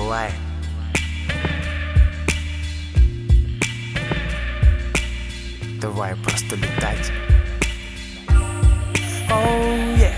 бывает. Давай просто летать. Oh, yeah.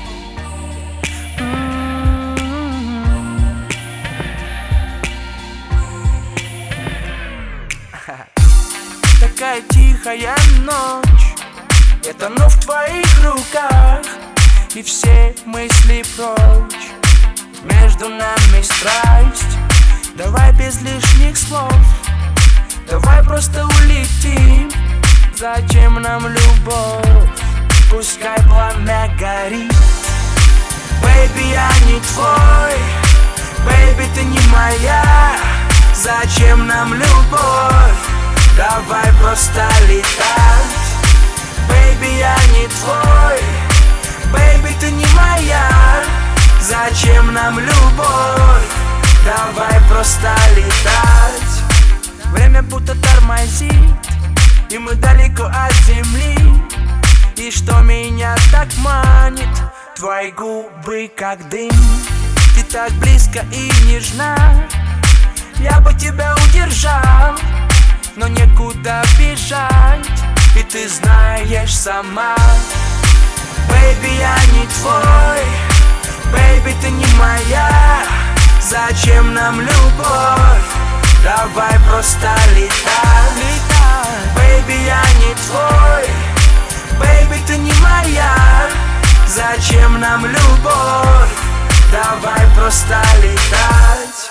Такая тихая ночь, это в твоих руках, и все мысли прочь. Между нами страсть, давай без лишних слов, давай просто улетим. Зачем нам любовь? Пускай пламя горит. Бэйби, я не твой, бэйби, ты не моя. Зачем нам любовь? Давай просто летать. Бэйби, я не твой, бэйби, ты не моя. Зачем нам любовь? Давай просто летать. Время будто тормозит, и мы далеко от земли. И что меня так манит? Твои губы как дым. Ты так близко и нежна. Я бы тебя удержал, но некуда бежать, и ты знаешь сама. Бэйби, я не твой, бэйби, ты не моя. Зачем нам любовь? Давай просто летать. Бэйби, я не твой, бэйби, ты не моя. Зачем нам любовь? Давай просто летать.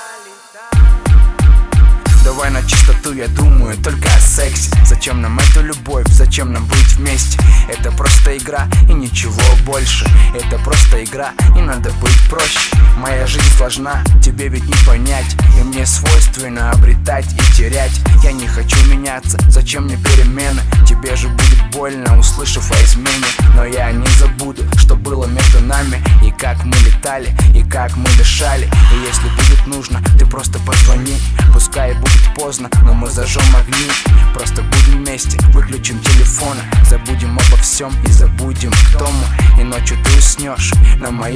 Давай на чистоту, я думаю только о сексе. Зачем нам эту любовь, зачем нам быть вместе? Это просто игра и ничего больше. Это просто игра и надо быть проще. Моя жизнь сложна, тебе ведь не понять. И мне свойственно обретать и терять. Я не хочу меняться, зачем мне перемены? Тебе же будет больно, услышав о измене. Но я не забуду, что было между нами. И как мы летали, и как мы дышали. И если будет нужно, ты просто позвони. Пускай будет поздно, но мы зажжем огни. Просто будем вместе, выключим телефоны. Забудем обо всем и забудем, кто мы. И ночью ты уснешь на моей